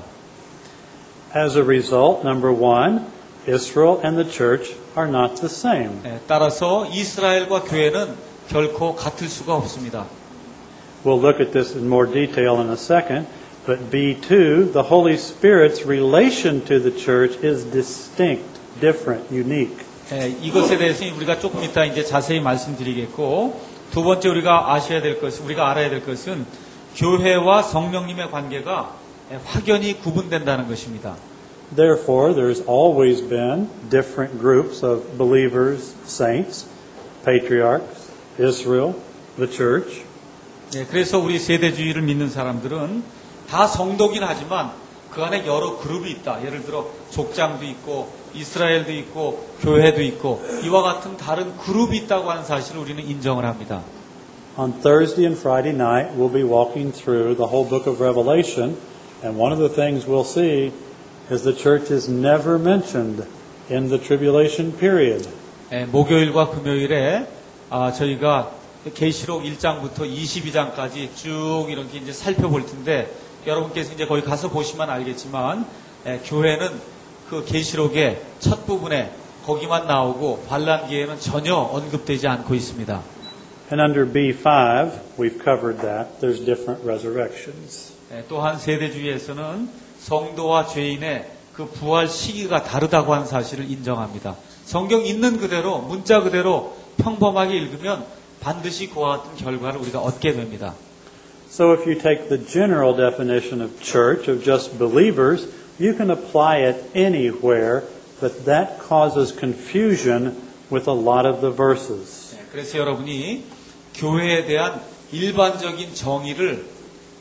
As a result, number one, Israel and the church are not the same. 따라서 이스라엘과 교회는 결코 같을 수가 없습니다. We'll look at this in more detail in a second, but B two, the Holy Spirit's relation to the church is distinct, different, unique. 이것에 대해서 우리가 조금 이따 이제 자세히 말씀드리겠고 두 번째 우리가 아셔야 될 것은 우리가 알아야 될 것은 교회와 성령님의 관계가 확연히 구분된다는 것입니다. Therefore, there's always been different groups of believers, saints, patriarchs, Israel, the church. 네, 그래서 우리 세대주의를 믿는 사람들은 다 성도긴 하지만 그 안에 여러 그룹이 있다. 예를 들어 족장도 있고 이스라엘도 있고 교회도 있고 이와 같은 다른 그룹이 있다고 하는 사실을 우리는 인정을 합니다. On Thursday and Friday night, we'll be walking through the whole book of Revelation, and one of the things we'll see is the church is never mentioned in the tribulation period. 네, 목요일과 금요일에 아, 저희가 계시록 일 장부터 이십이 장까지 쭉 이렇게 이제 살펴볼 텐데 여러분께서 이제 거기 가서 보시면 알겠지만 에, 교회는 그 계시록의 첫 부분에 거기만 나오고 환란기에는 전혀 언급되지 않고 있습니다. And under B five, we've covered that. There's different resurrections. 에, 또한 세대주의에서는 성도와 죄인의 그 부활 시기가 다르다고 하는 사실을 인정합니다. 성경 있는 그대로 문자 그대로 평범하게 읽으면 반드시 그와 같은 결과를 우리가 얻게 됩니다. So if you take the general definition of church, of just believers, you can apply it anywhere, but that causes confusion with a lot of the verses. 그래서 여러분이 교회에 대한 일반적인 정의를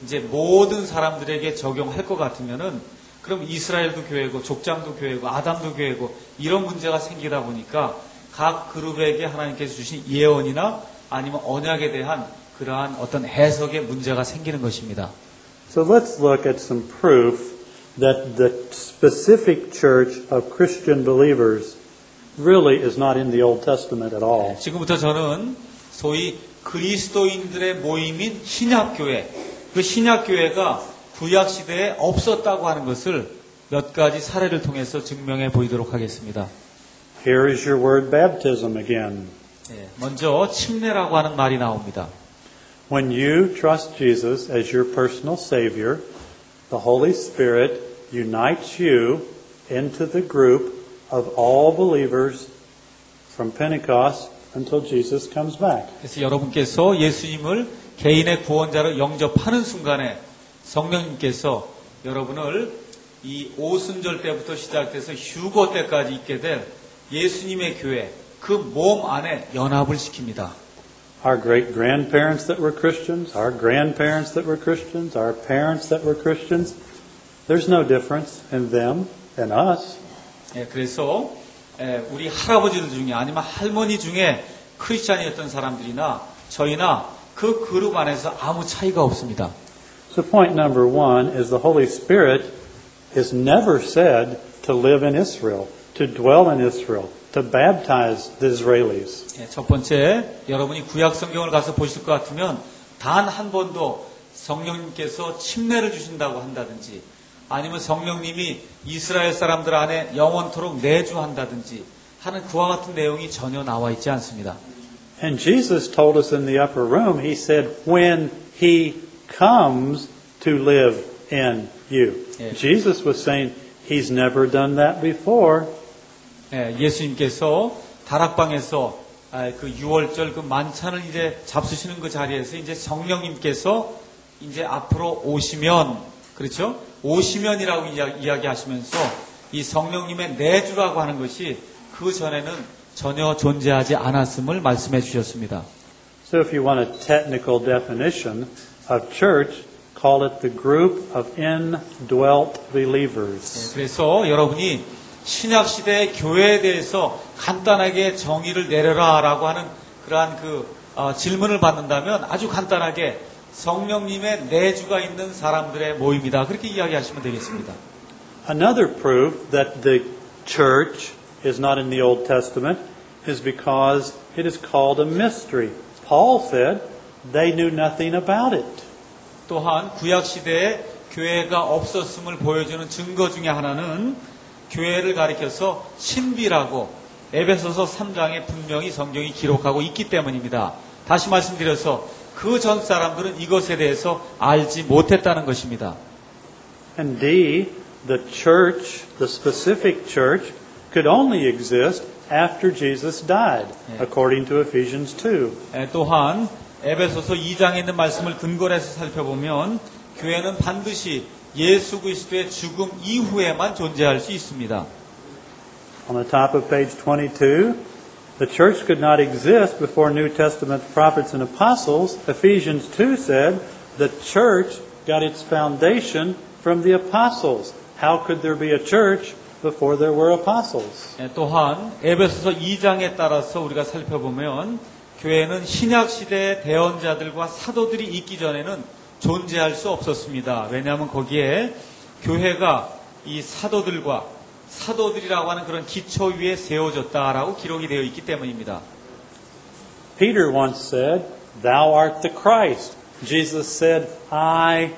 이제 모든 사람들에게 적용할 것 같으면은 그럼 이스라엘도 교회고 족장도 교회고 아담도 교회고 이런 문제가 생기다 보니까 각 그룹에게 하나님께서 주신 예언이나 아니면 언약에 대한 그러한 어떤 해석의 문제가 생기는 것입니다. So let's look at some proof that the specific church of Christian believers really is not in the Old Testament at all. 지금부터 저는 소위 그리스도인들의 모임인 신약교회, 그 신약교회가 구약시대에 없었다고 하는 것을 몇 가지 사례를 통해서 증명해 보이도록 하겠습니다. Here is your word baptism again. 예, 먼저 침례라고 하는 말이 나옵니다. When you trust Jesus as your personal Savior, the Holy Spirit unites you into the group of all believers from Pentecost until Jesus comes back. 그래서 여러분께서 예수님을 개인의 구원자로 영접하는 순간에 성령님께서 여러분을 이 오순절 때부터 시작돼서 휴거 때까지 있게 될 예수님의 교회, 그 몸 안에 연합을 시킵니다. Our great grandparents that were Christians, our grandparents that were Christians, our parents that were Christians, there's no difference in them and us. 예, 그래서 예, 우리 할아버지들 중에 아니면 할머니 중에 크리스찬이었던 사람들이나 저희나 그 그룹 안에서 아무 차이가 없습니다. So point number one is the Holy Spirit is never said to live in Israel, to dwell in Israel, to baptize the Israelis. 예, 첫 번째, 여러분이 구약 성경을 가서 보실 것 같으면 단 한 번도 성령님께서 침례를 주신다고 한다든지 아니면 성령님이 이스라엘 사람들 안에 영원토록 내주한다든지 하는 그와 같은 내용이 전혀 나와 있지 않습니다. And Jesus told us in the upper room, He said, when He comes to live in you. Yeah. Jesus was saying, He's never done that before. 예, 예수님께서 다락방에서 아, 그 유월절 그 만찬을 이제 잡수시는 그 자리에서 이제 성령님께서 이제 앞으로 오시면, 그렇죠? 오시면이라고 이야기하시면서 이 성령님의 내주라고 하는 것이 그 전에는 전혀 존재하지 않았음을 말씀해 주셨습니다. So if you want a technical definition of church, call it the group of indwelt believers. 예, 그래서 여러분이 신약 시대의 교회에 대해서 간단하게 정의를 내려라라고 하는 그러한 그 어, 질문을 받는다면 아주 간단하게 성령님의 내주가 있는 사람들의 모임이다. 그렇게 이야기하시면 되겠습니다. Another proof that the church is not in the Old Testament is because it is called a mystery. Paul said they knew nothing about it. 또한 구약 시대에 교회가 없었음을 보여주는 증거 중에 하나는 교회를 가리켜서 신비라고 에베소서 삼 장에 분명히 성경이 기록하고 있기 때문입니다. 다시 말씀드려서 그 전 사람들은 이것에 대해서 알지 못했다는 것입니다. And D, the church, the specific church, could only exist after Jesus died, according to Ephesians two. 또한 에베소서 이 장에 있는 말씀을 근거로 해서 살펴보면 교회는 반드시 예수 그리스도의 죽음 이후에만 존재할 수 있습니다. On the top of page twenty-two, the church could not exist before New Testament prophets and apostles. Ephesians two said the church got its foundation from the apostles. How could there be a church before there were apostles? 또한 에베소서 이 장에 따라서 우리가 살펴보면 교회는 신약 시대의 대언자들과 사도들이 있기 전에는 존재할 수 없었습니다. 왜냐하면 거기에 교회가 이 사도들과 사도들이라고 하는 그런 기초 위에 세워졌다라고 기록이 되어 있기 때문입니다. Peter once said, "Thou art the Christ." Jesus said, "I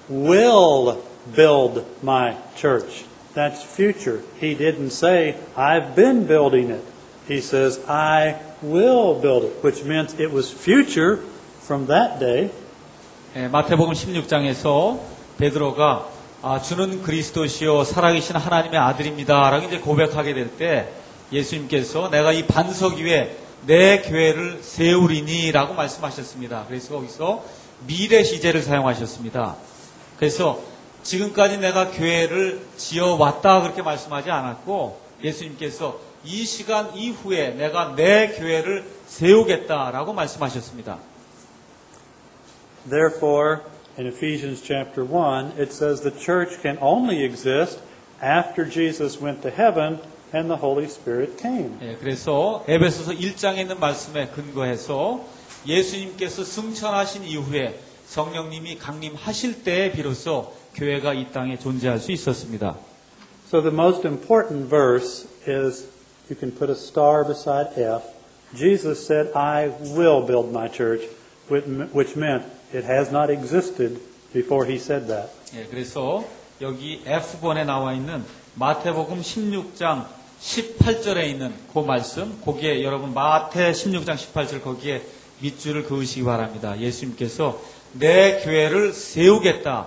will build my church." That's future. He didn't say, "I've been building it." He says, "I will build it," which meant it was future from that day. 예, 마태복음 십육 장에서 베드로가 아, 주는 그리스도시요 살아계신 하나님의 아들입니다 라고 이제 고백하게 될 때 예수님께서 내가 이 반석 위에 내 교회를 세우리니 라고 말씀하셨습니다. 그래서 거기서 미래 시제를 사용하셨습니다. 그래서 지금까지 내가 교회를 지어왔다 그렇게 말씀하지 않았고 예수님께서 이 시간 이후에 내가 내 교회를 세우겠다라고 말씀하셨습니다. Therefore, In Ephesians chapter one, it says the church can only exist after Jesus went to heaven and the Holy Spirit came. 예, 그래서 에베소서 일 장에 있는 말씀에 근거해서 예수님께서 승천하신 이후에 성령님이 강림하실 때에 비로소 교회가 이 땅에 존재할 수 있었습니다. So the most important verse is, you can put a star beside F. Jesus said, I will build my church, which meant it has not existed before he said that. 예, 그래서 여기 F번에 나와 있는 마태복음 십육 장 십팔 절에 있는 그 말씀, 거기에 여러분 마태 십육 장 십팔 절 거기에 밑줄을 그으시기 바랍니다. 예수님께서 내 교회를 세우겠다,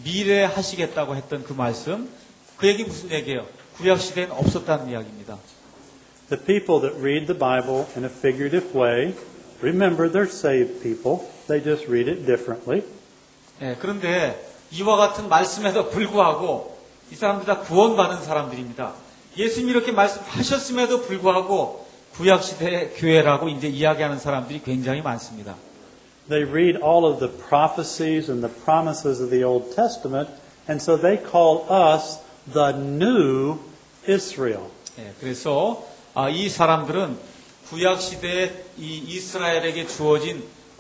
미래하시겠다고 했던 그 말씀, 그 얘기 무슨 얘기예요? 구약시대엔 없었다는 이야기입니다. The people that read the Bible in a figurative way, remember they're saved people. They just read it differently. 예, 그런데 이와 같은 말씀에도 불구하고 이 사람들 다 구원받은 사람들입니다. 예수님이 이렇게 말씀하셨음에도 불구하고 구약시대의 교회라고 이제 이야기하는 사람들이 굉장히 많습니다. They read all of the prophecies and the promises of the Old Testament, and so they call us the new Israel. 예, 그래서 아, 이 사람들은 구약시대에 이 이스라엘에게 주어진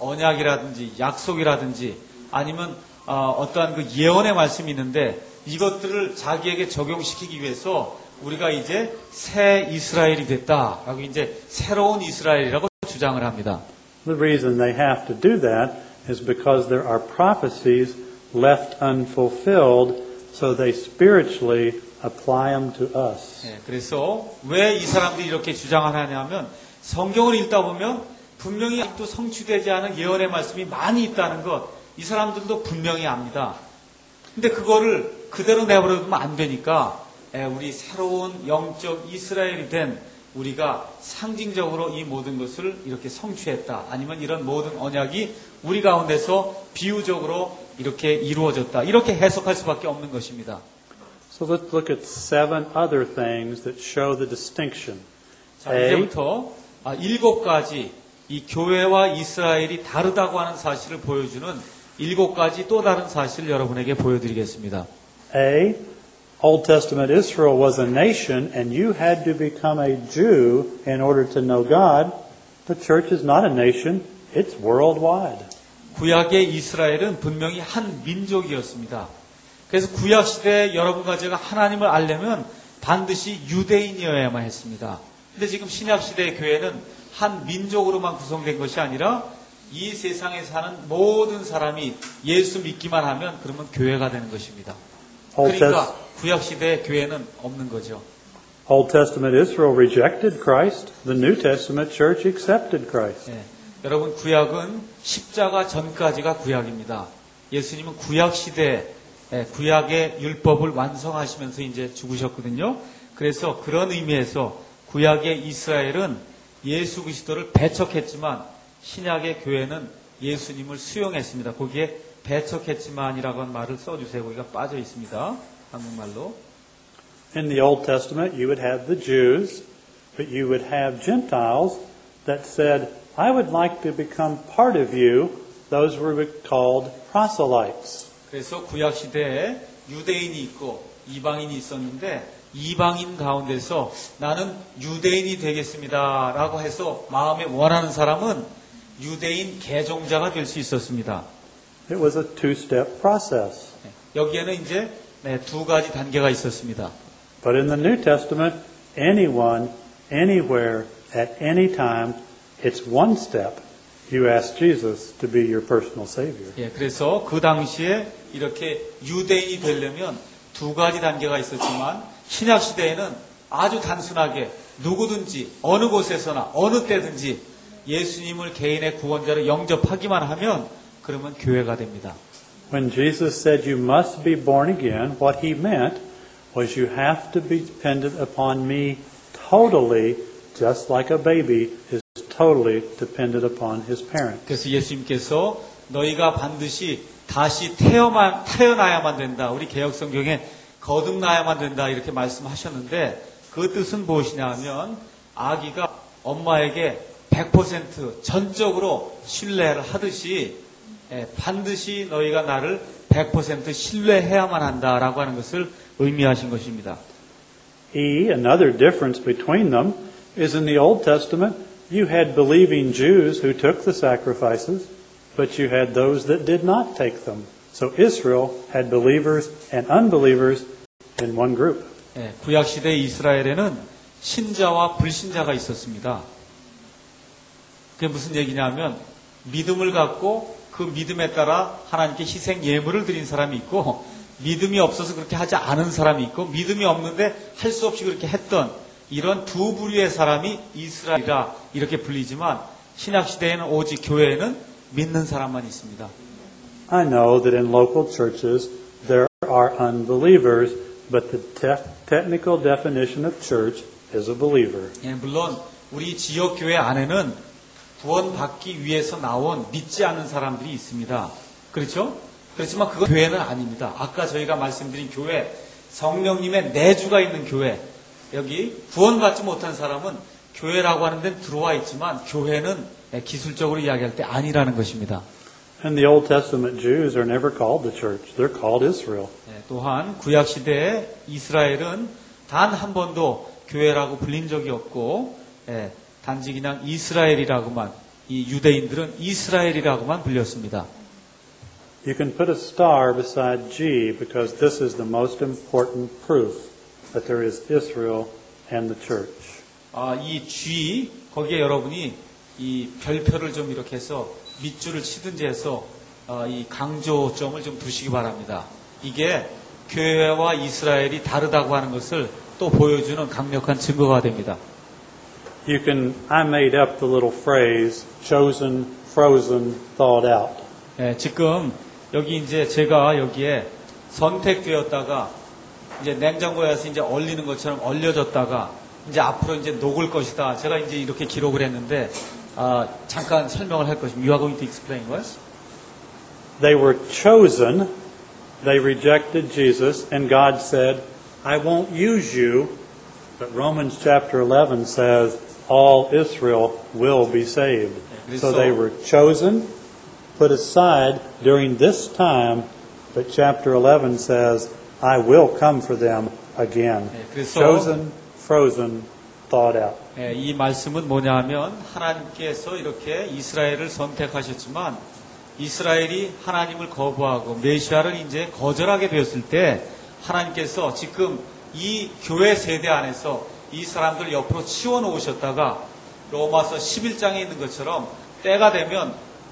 언약이라든지 약속이라든지 아니면 어, 어떠한 그 예언의 말씀이 있는데 이것들을 자기에게 적용시키기 위해서 우리가 이제 새 이스라엘이 됐다라고 이제 새로운 이스라엘이라고 주장을 합니다. The reason they have to do that is because there are prophecies left unfulfilled, so they spiritually apply them to us. 네, 그래서 왜 이 사람들이 이렇게 주장을 하냐면 성경을 읽다 보면 분명히 아직도 성취되지 않은 예언의 말씀이 많이 있다는 것, 이 사람들도 분명히 압니다. 근데 그거를 그대로 내버려두면 안 되니까 우리 새로운 영적 이스라엘이 된 우리가 상징적으로 이 모든 것을 이렇게 성취했다. 아니면 이런 모든 언약이 우리 가운데서 비유적으로 이렇게 이루어졌다. 이렇게 해석할 수밖에 없는 것입니다. So let's look at seven other things that show the distinction. 자, 이제부터 일곱 가지 이 교회와 이스라엘이 다르다고 하는 사실을 보여주는 일곱 가지 또 다른 사실을 여러분에게 보여드리겠습니다. A. Old Testament Israel was a nation and you had to become a Jew in order to know God. The church is not a nation, it's worldwide. 구약의 이스라엘은 분명히 한 민족이었습니다. 그래서 구약 시대에 여러분과 제가 하나님을 알려면 반드시 유대인이어야만 했습니다. 근데 지금 신약 시대의 교회는 한 민족으로만 구성된 것이 아니라 이 세상에 사는 모든 사람이 예수 믿기만 하면 그러면 교회가 되는 것입니다. 그러니까 구약 시대의 교회는 없는 거죠. Old Testament Israel rejected Christ. The New Testament church accepted Christ. 네, 여러분 구약은 십자가 전까지가 구약입니다. 예수님은 구약 시대에 구약의 율법을 완성하시면서 이제 죽으셨거든요. 그래서 그런 의미에서 구약의 이스라엘은 예수 그리스도를 배척했지만 신약의 교회는 예수님을 수용했습니다. 거기에 배척했지만이라고 하는 말을 써주세요. 거기가 빠져 있습니다. 한국말로. In the Old Testament, you would have the Jews, but you would have Gentiles that said, I would like to become part of you. Those were called proselytes. 그래서 구약 시대에 유대인이 있고 이방인이 있었는데 이방인 가운데서 나는 유대인이 되겠습니다라고 해서 마음에 원하는 사람은 유대인 개종자가 될 수 있었습니다. It was a two-step process. 여기에는 이제 네, 두 가지 단계가 있었습니다. But in the New Testament, anyone, anywhere, at any time, it's one step. You ask Jesus to be your personal Savior. 예, 그래서 그 당시에 이렇게 유대인이 되려면 두 가지 단계가 있었지만 신약 시대에는 아주 단순하게 누구든지 어느 곳에서나 어느 때든지 예수님을 개인의 구원자로 영접하기만 하면 그러면 교회가 됩니다. When Jesus said you must be born again, what he meant was you have to be dependent upon me totally, just like a baby is totally dependent upon his parent. 그래서 예수님께서 너희가 반드시 다시 태어만, 태어나야만 된다. 우리 개혁성경에 거듭나야만 된다. 이렇게 말씀하셨는데 그 뜻은 무엇이냐 하면 아기가 엄마에게 백 퍼센트 전적으로 신뢰를 하듯이 예, 반드시 너희가 나를 백 퍼센트 신뢰해야만 한다라고 하는 것을 의미하신 것입니다. E, another difference between them is in the Old Testament, you had believing Jews who took the sacrifices, but you had those that did not take them. So Israel had believers and unbelievers in one group. 예, 구약 시대 이스라엘에는 신자와 불신자가 있었습니다. 그게 무슨 얘기냐면 믿음을 갖고 그 믿음에 따라 하나님께 희생 예물을 드린 사람이 있고 믿음이 없어서 그렇게 하지 않은 사람이 있고 믿음이 없는데 할 수 없이 그렇게 했던 이런 두 부류의 사람이 이스라엘이라 이렇게 불리지만 신약 시대에는 오직 교회에는 믿는 사람만 있습니다. I know that in local churches there are unbelievers, but the te- technical definition of church is a believer. 예, 물론 우리 지역 교회 안에는 구원받기 위해서 나온 믿지 않는 사람들이 있습니다. 그렇죠? 그렇지만 그건 교회는 아닙니다. 아까 저희가 말씀드린 교회, 성령님의 내주가 있는 교회, 여기 구원받지 못한 사람은 교회라고 하는 데는 들어와 있지만 교회는 기술적으로 이야기할 때 아니라는 것입니다. And the Old Testament Jews are never called the church. They're called Israel. 예, 또한 구약 시대에 이스라엘은 단 한 번도 교회라고 불린 적이 없고 예, 단지 그냥 이스라엘이라고만 이 유대인들은 이스라엘이라고만 불렸습니다. You can put a star beside G because this is the most important proof that there is Israel and the church. 아, 이 G 거기에 여러분이 이 별표를 좀 이렇게 해서 밑줄을 치든지 해서 어, 이 강조점을 좀 두시기 바랍니다. 이게 교회와 이스라엘이 다르다고 하는 것을 또 보여주는 강력한 증거가 됩니다. You can, I made up the little phrase, chosen, frozen, thawed out. 예, 지금 여기 이제 제가 여기에 선택되었다가 이제 냉장고에서 이제 얼리는 것처럼 얼려졌다가 이제 앞으로 이제 녹을 것이다. 제가 이제 이렇게 기록을 했는데 아, 잠깐 설명을 할 것입니다. You are going to explain what? They were chosen, they rejected Jesus, and God said, I won't use you. But Romans chapter eleven says, all Israel will be saved. So they were chosen, put aside during this time, but chapter eleven says, I will come for them again. Chosen, frozen, thawed out. 예, 이 말씀은 뭐냐면 하나님께서 이렇게 이스라엘을 선택하셨지만 이스라엘이 하나님을 거부하고 메시아를 이제 거절하게 되었을 때 하나님께서 지금 이 교회 세대 안에서 이 사람들 옆으로 치워놓으셨다가 로마서 십일 장에 있는 것처럼 때가 되면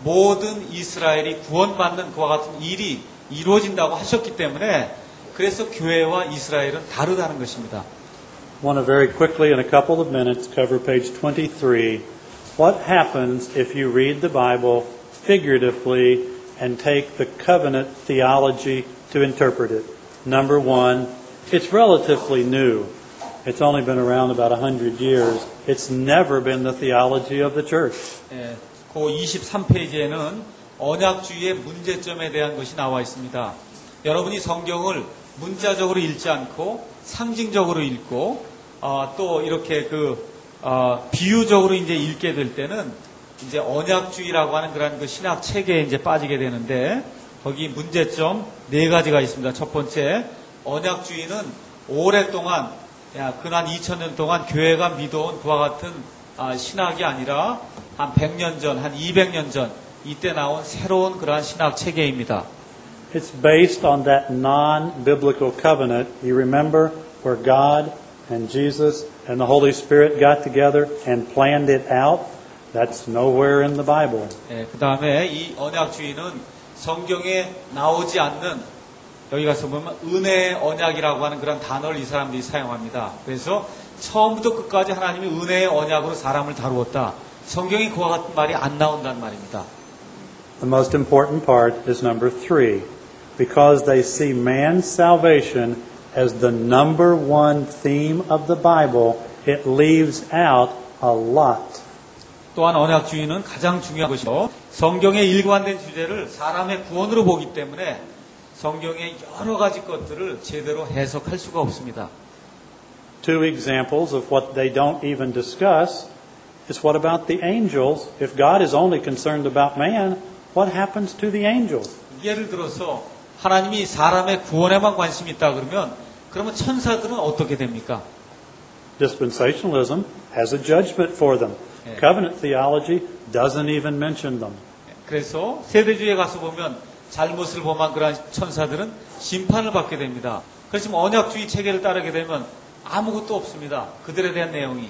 모든 이스라엘이 구원받는 그와 같은 일이 이루어진다고 하셨기 때문에 그래서 교회와 이스라엘은 다르다는 것입니다. I want to very quickly, in a couple of minutes, cover page twenty-three. What happens if you read the Bible figuratively and take the covenant theology to interpret it? Number one, it's relatively new. It's only been around about a hundred years. It's never been the theology of the church. 예, 그 이십삼 페이지에는 언약주의의 문제점에 대한 것이 나와 있습니다. 여러분이 성경을 문자적으로 읽지 않고 상징적으로 읽고 어, 또 이렇게 그 어, 비유적으로 이제 읽게 될 때는 이제 언약주의라고 하는 그런 그 신학 체계에 이제 빠지게 되는데 거기 문제점 네 가지가 있습니다. 첫 번째, 언약주의는 오랫동안 야, 근한 이천 년 동안 교회가 믿어온 그와 같은 아, 신학이 아니라 한 백 년 전, 한 이백 년 전 이때 나온 새로운 그러한 신학 체계입니다. It's based on that non-biblical covenant. You remember where God and Jesus and the Holy Spirit got together and planned it out? That's nowhere in the Bible. 예, 그 다음에 이 언약주의는 성경에 나오지 않는 여기 가서 보면 은혜의 언약이라고 하는 그런 단어를 이 사람들이 사용합니다. 그래서 처음부터 끝까지 하나님이 은혜의 언약으로 사람을 다루었다. 성경에 그와 같은 말이 안 나온다는 말입니다. The most important part is number three. Because they see man's salvation as the number one theme of the Bible, it leaves out a lot. 또한 언약주의는 가장 중요한 것이고 성경의 일관된 주제를 사람의 구원으로 보기 때문에 성경의 여러 가지 것들을 제대로 해석할 수가 없습니다. Two examples of what they don't even discuss is what about the angels? If God is only concerned about man, what happens to the angels? 예를 들어서 하나님이 사람의 구원에만 관심이 있다 그러면 그러면 천사들은 어떻게 됩니까? Dispensationalism has a judgment for them. Yeah. Covenant theology doesn't even mention them. 그래서 세대주의에 가서 보면 잘못을 범한 그러한 천사들은 심판을 받게 됩니다. 그렇지만 언약주의 체계를 따르게 되면 아무것도 없습니다. 그들에 대한 내용이.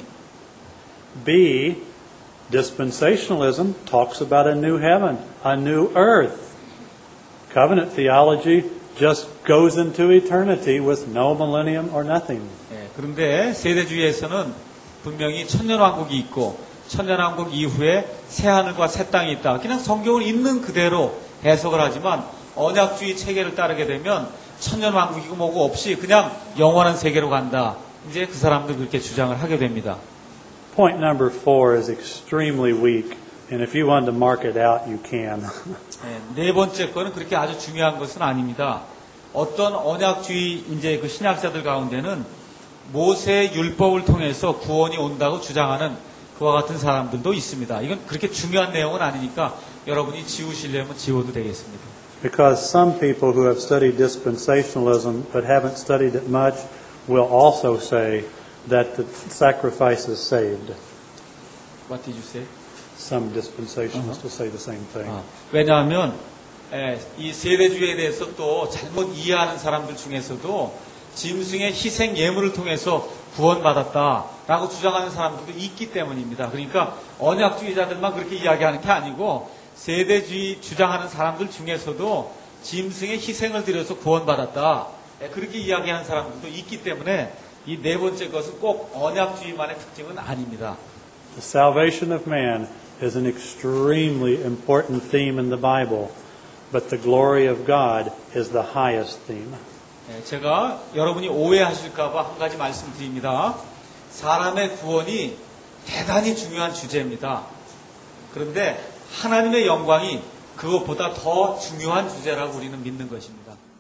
B, dispensationalism talks about a new heaven, a new earth. Covenant theology just goes into eternity with no millennium or nothing. 예, 그런데 세대주의에서는 분명히 천년왕국이 있고 천년왕국 이후에 새하늘과 새 땅이 있다. 그냥 성경을 있는 그대로 해석을 하지만 언약주의 체계를 따르게 되면 천년왕국이고 뭐고 없이 그냥 영원한 세계로 간다. 이제 그 사람들 그렇게 주장을 하게 됩니다. Point number four is extremely weak, and if you want to mark it out, you can. 네, 네 번째 거는 그렇게 아주 중요한 것은 아닙니다. 어떤 언약주의 이제 그 신학자들 가운데는 모세의 율법을 통해서 구원이 온다고 주장하는 그와 같은 사람들도 있습니다. 이건 그렇게 중요한 내용은 아니니까 여러분이 지우시려면 지워도 되겠습니다. Because some people who have studied dispensationalism but haven't studied it much will also say that the sacrifice is saved. What did you say? Some dispensationalists will say the same thing. 아, 왜냐하면 에, 이 세대주의에 대해서 또 잘못 이해하는 사람들 중에서도 짐승의 희생 예물을 통해서 구원받았다라고 주장하는 사람들도 있기 때문입니다. 그러니까 언약주의자들만 그렇게 이야기하는 게 아니고 세대주의 주장하는 사람들 중에서도 짐승의 희생을 들여서 구원받았다. 에, 그렇게 이야기하는 사람들도 있기 때문에 이 네 번째 것은 꼭 언약주의만의 특징은 아닙니다. The salvation of man is an extremely important theme in the Bible, but the glory of God is the highest theme. 제가 여러분이 오해하실까봐 한 가지 말씀드립니다. 사람의 구원이 대단히 중요한 주제입니다. 그런데 하나님의 영광이 그것보다 더 중요한 주제라고 우리는 믿는 것입니다.